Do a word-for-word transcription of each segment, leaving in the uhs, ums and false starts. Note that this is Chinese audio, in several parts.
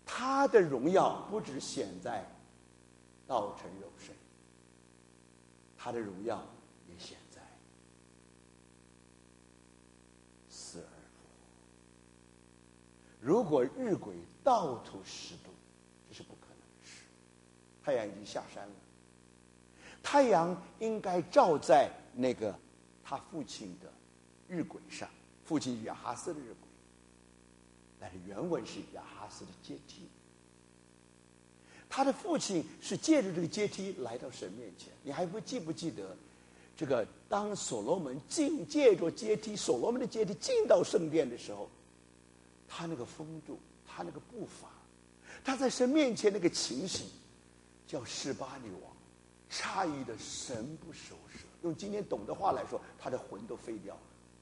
他的荣耀不只显在道成肉身，他的荣耀也显在死而复活。如果日晷倒吐十度，这是不可能的事。太阳已经下山了，太阳应该照在那个他父亲的日晷上，父亲亚哈斯的日晷，但是原文是亚哈斯的阶梯。他的父亲是借着这个阶梯来到神面前。你还不记不记得，这个当所罗门进借着阶梯，所罗门的阶梯进到圣殿的时候，他那个风度，他那个步伐，他在神面前那个情形，叫示巴女王诧异的神不守舍。用今天懂的话来说，他的魂都飞掉了。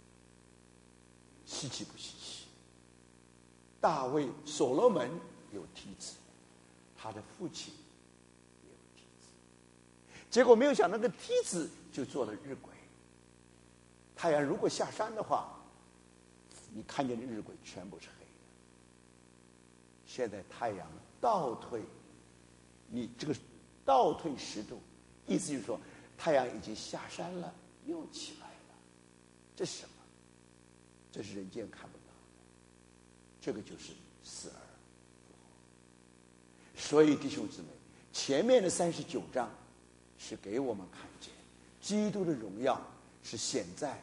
稀奇不稀奇？大卫所罗门有梯子，他的父亲也有梯子，结果没有想到那个梯子就做了日晷。太阳如果下山的话，你看见的日晷全部是黑的。现在太阳倒退，你这个倒退十度，意思就是说太阳已经下山了，又起来了。这是什么？这是人间看不到的，这个就是死而复活。所以弟兄姊妹，前面的三十九章是给我们看见基督的荣耀是显在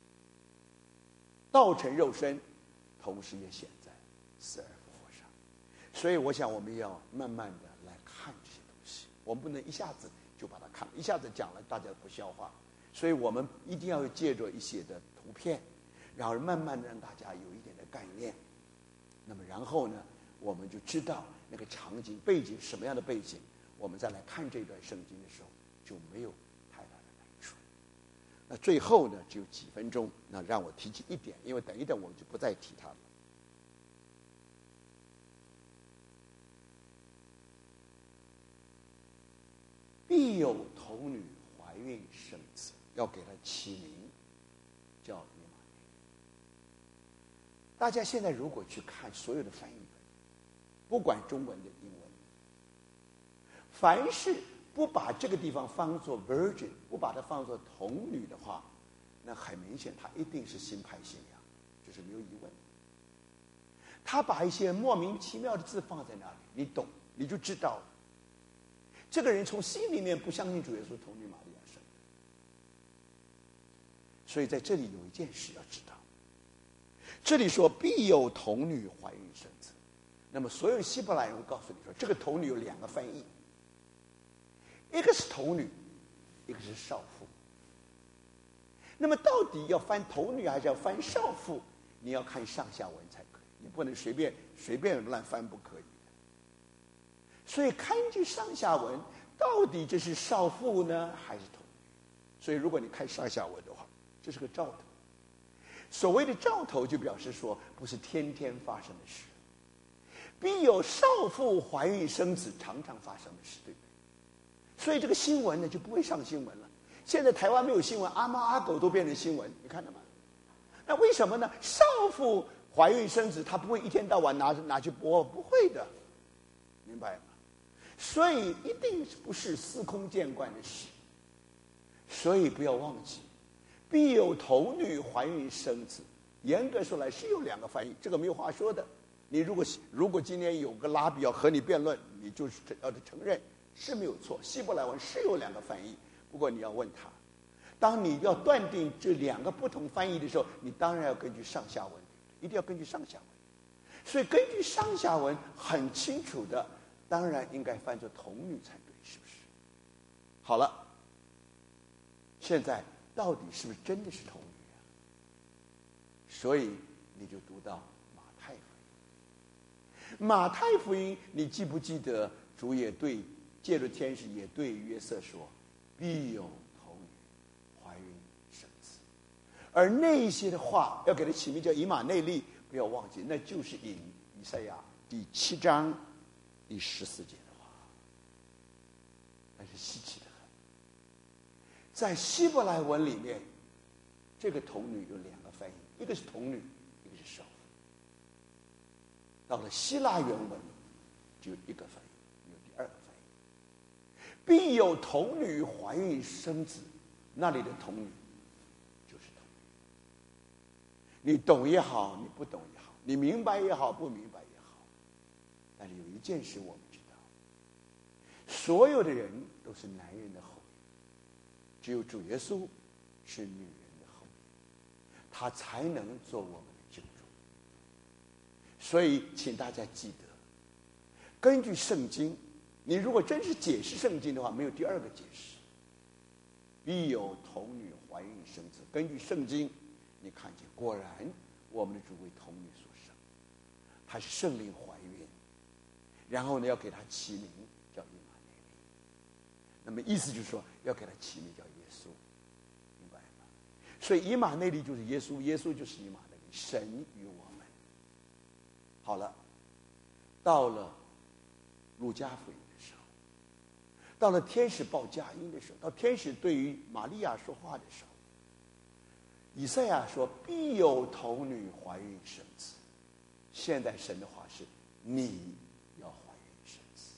道成肉身，同时也显在死而复活上。所以我想我们要慢慢的来看这些东西，我们不能一下子就把它看了，一下子讲了大家不消化，所以我们一定要借着一些的图片，然后慢慢的让大家有一点的概念。那么然后呢，我们就知道那个场景背景什么样的背景，我们再来看这段圣经的时候就没有太大的难处。那最后呢，只有几分钟，那让我提及一点，因为等一等我们就不再提它了。必有童女怀孕生子，要给他起名叫以马内利。大家现在如果去看所有的翻译本，不管中文的英文，凡是不把这个地方放作 virgin， 不把它放作童女的话，那很明显他一定是新派信仰，这是没有疑问的。他把一些莫名其妙的字放在那里，你懂你就知道了，这个人从心里面不相信主耶稣童女玛利亚生的。所以在这里有一件事要知道，这里说必有童女怀孕生子，那么所有希伯来人会告诉你说，这个童女有两个翻译，一个是童女，一个是少妇。那么到底要翻童女还是要翻少妇，你要看上下文才可以，你不能随便随便乱翻，不可以的。所以看这上下文，到底这是少妇呢还是童女？所以如果你看上下文的话，这是个兆头。所谓的兆头就表示说不是天天发生的事，必有少妇怀孕生子常常发生的事，对不对？所以这个新闻呢就不会上新闻了。现在台湾没有新闻，阿猫阿狗都变成新闻，你看到吗？那为什么呢？少妇怀孕生子，他不会一天到晚拿拿去播，不会的，明白吗？所以一定不是司空见惯的事。所以不要忘记，必有童女怀孕生子。严格说来是有两个翻译，这个没有话说的。你如果如果今天有个拉比要和你辩论，你就是要承认是没有错，希伯来文是有两个翻译。不过你要问他，当你要断定这两个不同翻译的时候，你当然要根据上下文，一定要根据上下文。所以根据上下文很清楚的，当然应该翻作童女才对，是不是？好了，现在到底是不是真的是童女啊？所以你就读到马太福音。马太福音，你记不记得主也对借着天使也对约瑟说，必有童女怀孕生子。而那些的话要给他起名叫以马内利，不要忘记，那就是引以赛亚第七章第十四节的话。那是稀奇的很。在希伯来文里面，这个童女有两个翻译，一个是童女，一个是少妇。到了希腊原文， 只有一个翻译，没有第二个翻译。必有童女怀孕生子，那里的童女就是童女。你懂也好，你不懂也好，你明白也好，不明白也好，但是有一件事我们知道，所有的人都是男人的后裔，只有主耶稣是女人的后裔，他才能做我们的救主。所以请大家记得，根据圣经，你如果真是解释圣经的话，没有第二个解释。必有童女怀孕生子，根据圣经你看见，果然我们的主为童女所生，她是圣灵怀孕，然后呢要给她起名叫以马内利，那么意思就是说要给她起名叫耶稣，明白吗？所以以马内利就是耶稣，耶稣就是以马内利，神与我们。好了，到了路加福音的时候，到了天使报佳音的时候，到天使对于玛利亚说话的时候，以赛亚说必有童女怀孕生子。现在神的话是你要怀孕生子，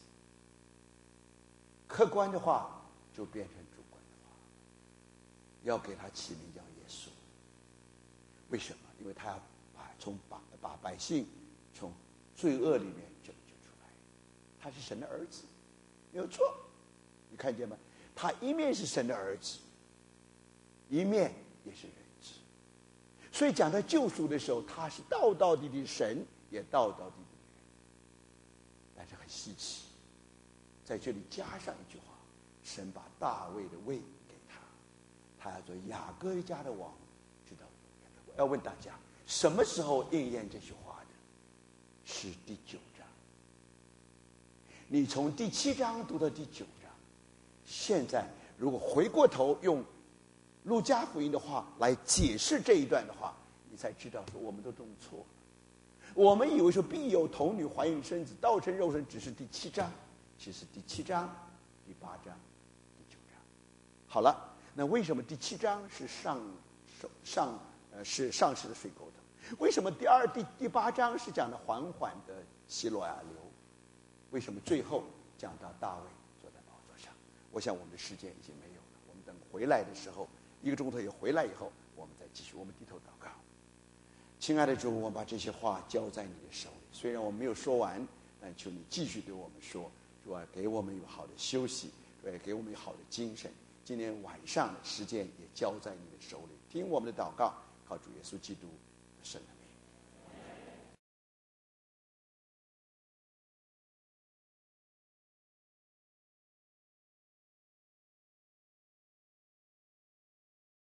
客观的话就变成主观的话，要给他起名叫耶稣。为什么？因为他要把从把把百姓从罪恶里面拯救出来，他是神的儿子，没有错。你看见吗？他一面是神的儿子，一面也是人子。所以讲到救赎的时候，他是道道地地神，也道道地地的人。但是很稀奇，在这里加上一句话：神把大卫的位给他，他要做雅各家的王，直到永远。我要问大家，什么时候应验这句话的？是第九章。你从第七章读到第九章，现在如果回过头用路加福音的话来解释这一段的话，你才知道说我们都弄错了。我们以为说必有童女怀孕生子，道成肉身只是第七章，其实第七章、第八章、第九章。好了，那为什么第七章是上上呃是上池的水沟头？为什么第二第第八章是讲的缓缓的希罗亚流？为什么最后讲到大卫坐在宝座上？我想我们的时间已经没有了，我们等回来的时候，一个钟头也回来以后，我们再继续。我们低头祷告。亲爱的主，我把这些话交在你的手里，虽然我没有说完，但求你继续对我们说，主啊，给我们有好的休息，对，给我们有好的精神。今天晚上的时间也交在你的手里，听我们的祷告，靠主耶稣基督的圣名。